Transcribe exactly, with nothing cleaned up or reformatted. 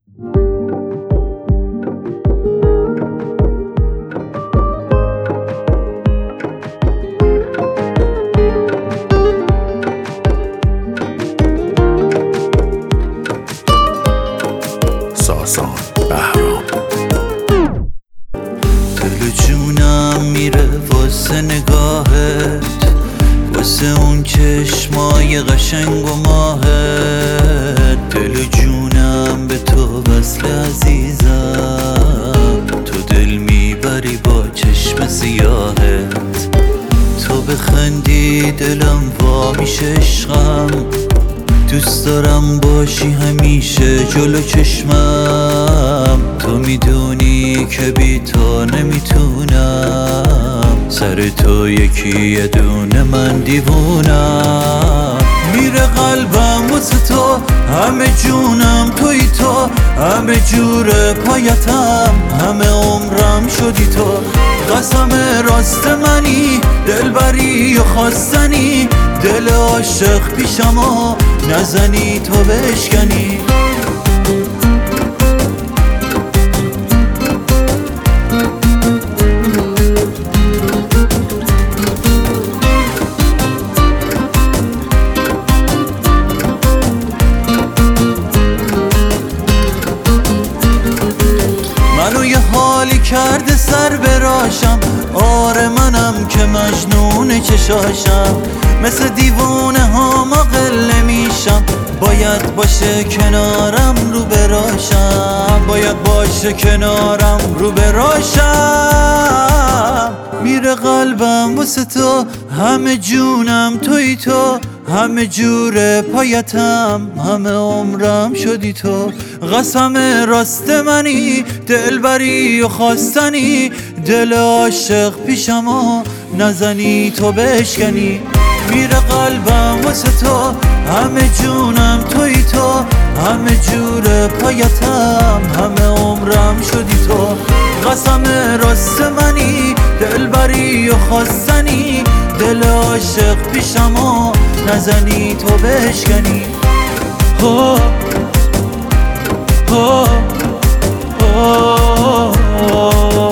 ساسان بهرام. دل جونم میره واسه نگاهت، واسه اون چشمای قشنگ و ماهت. دل جونم به تو وصل عزیزم، تو دل میبری با چشم سیاهت. تو بخندی دلم وا میشه عشقم، دوست دارم باشی همیشه جلو چشمم. تو میدونی که بی تو نمیتونم، سر تو یکی یه دونه من دیوونم. میره قلبم واسه تو، همه جونم توی تو، همه جور پایتم، همه عمرم شدی تو. قسم راست منی، دلبری و خواستنی، دل عاشق پیشم و نزنی تو بشکنی. منو یه حالی کرده سر براشم، آره منم که مجنون چشاشم. مثل دیوونه ها قله میشم، باید باشه کنارم رو براشم، باید باشه کنارم رو براشم. میره قلبم واسه تو، همه جونم توی تو، همه جور پایتم، همه عمرم شدی تو. قسم راست منی، دلبری و خواستنی، دل عاشق پیشم و نزنی تو بشکنی. میره قلبم واسه تو، همه جونم توی تو، همه جور پایتم، همه عمرم شدی تو. قسم راست منی، دلبری و خواستنی، دل عاشق پیشم و نزنی تو بشکنی. هو هو هو